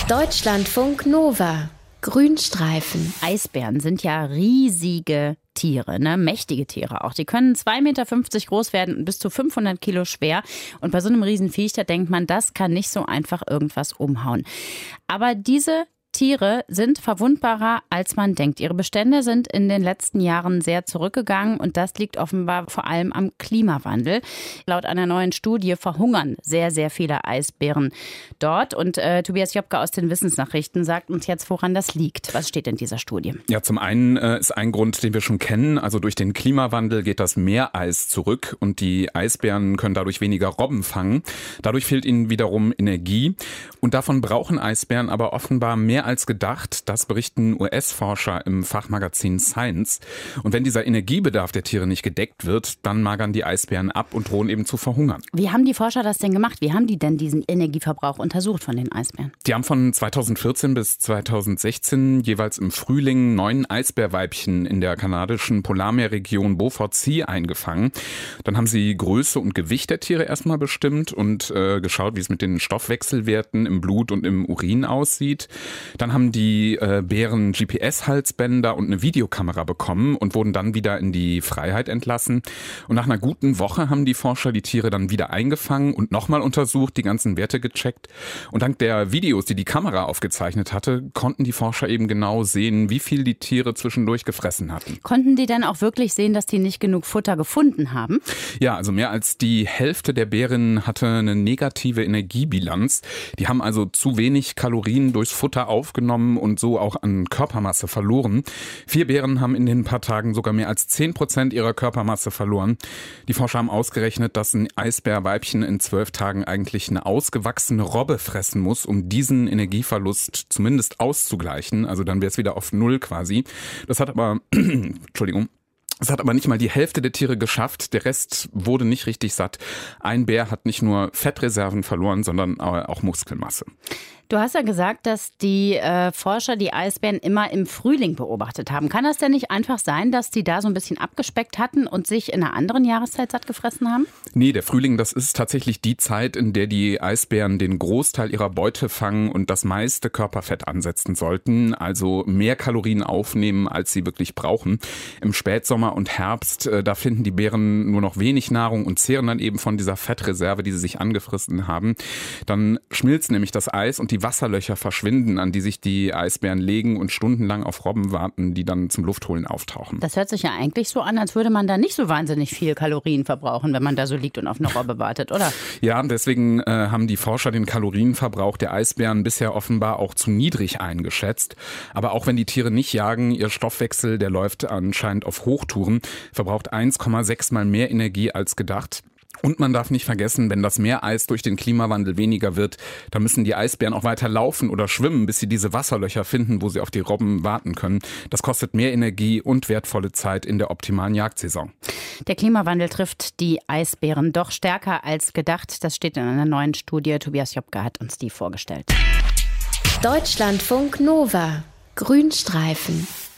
Deutschlandfunk Nova. Grünstreifen. Eisbären sind ja riesige Tiere, mächtige Tiere auch. Die können 2,50 Meter groß werden und bis zu 500 Kilo schwer. Und bei so einem Riesenviech, da denkt man, das kann nicht so einfach irgendwas umhauen. Aber diese Tiere sind verwundbarer, als man denkt. Ihre Bestände sind in den letzten Jahren sehr zurückgegangen und das liegt offenbar vor allem am Klimawandel. Laut einer neuen Studie verhungern sehr, sehr viele Eisbären dort. Und Tobias Jobke aus den Wissensnachrichten sagt uns jetzt, woran das liegt. Was steht in dieser Studie? Ja, zum einen ist ein Grund, den wir schon kennen. Also durch den Klimawandel geht das Meereis zurück und die Eisbären können dadurch weniger Robben fangen. Dadurch fehlt ihnen wiederum Energie. Und davon brauchen Eisbären aber offenbar mehr als gedacht. Das berichten US-Forscher im Fachmagazin Science. Und wenn dieser Energiebedarf der Tiere nicht gedeckt wird, dann magern die Eisbären ab und drohen eben zu verhungern. Wie haben die Forscher das denn gemacht? Wie haben die denn diesen Energieverbrauch untersucht von den Eisbären? Die haben von 2014 bis 2016 jeweils im Frühling 9 Eisbärweibchen in der kanadischen Polarmeerregion Beaufort Sea eingefangen. Dann haben sie Größe und Gewicht der Tiere erstmal bestimmt und geschaut, wie es mit den Stoffwechselwerten im Blut und im Urin aussieht. Dann haben die Bären GPS-Halsbänder und eine Videokamera bekommen und wurden dann wieder in die Freiheit entlassen. Und nach einer guten Woche haben die Forscher die Tiere dann wieder eingefangen und nochmal untersucht, die ganzen Werte gecheckt. Und dank der Videos, die die Kamera aufgezeichnet hatte, konnten die Forscher eben genau sehen, wie viel die Tiere zwischendurch gefressen hatten. Konnten die dann auch wirklich sehen, dass die nicht genug Futter gefunden haben? Ja, also mehr als die Hälfte der Bären hatte eine negative Energiebilanz. Die haben also zu wenig Kalorien durchs Futter aufgenommen und so auch an Körpermasse verloren. 4 Bären haben in den paar Tagen sogar mehr als 10% ihrer Körpermasse verloren. Die Forscher haben ausgerechnet, dass ein Eisbärweibchen in 12 Tagen eigentlich eine ausgewachsene Robbe fressen muss, um diesen Energieverlust zumindest auszugleichen. Also dann wäre es wieder auf Null quasi. Das hat aber, Es hat aber nicht mal die Hälfte der Tiere geschafft. Der Rest wurde nicht richtig satt. Ein Bär hat nicht nur Fettreserven verloren, sondern auch Muskelmasse. Du hast ja gesagt, dass die Forscher die Eisbären immer im Frühling beobachtet haben. Kann das denn nicht einfach sein, dass die da so ein bisschen abgespeckt hatten und sich in einer anderen Jahreszeit satt gefressen haben? Nee, der Frühling, das ist tatsächlich die Zeit, in der die Eisbären den Großteil ihrer Beute fangen und das meiste Körperfett ansetzen sollten. Also mehr Kalorien aufnehmen, als sie wirklich brauchen. Im Spätsommer und Herbst, da finden die Bären nur noch wenig Nahrung und zehren dann eben von dieser Fettreserve, die sie sich angefressen haben. Dann schmilzt nämlich das Eis und die Wasserlöcher verschwinden, an die sich die Eisbären legen und stundenlang auf Robben warten, die dann zum Luftholen auftauchen. Das hört sich ja eigentlich so an, als würde man da nicht so wahnsinnig viel Kalorien verbrauchen, wenn man da so liegt und auf eine Robbe wartet, oder? Ja, deswegen haben die Forscher den Kalorienverbrauch der Eisbären bisher offenbar auch zu niedrig eingeschätzt. Aber auch wenn die Tiere nicht jagen, ihr Stoffwechsel, der läuft anscheinend auf Hochtouren, verbraucht 1,6 mal mehr Energie als gedacht. Und man darf nicht vergessen, wenn das Meereis durch den Klimawandel weniger wird, dann müssen die Eisbären auch weiter laufen oder schwimmen, bis sie diese Wasserlöcher finden, wo sie auf die Robben warten können. Das kostet mehr Energie und wertvolle Zeit in der optimalen Jagdsaison. Der Klimawandel trifft die Eisbären doch stärker als gedacht. Das steht in einer neuen Studie. Tobias Jobke hat uns die vorgestellt. Deutschlandfunk Nova. Grünstreifen.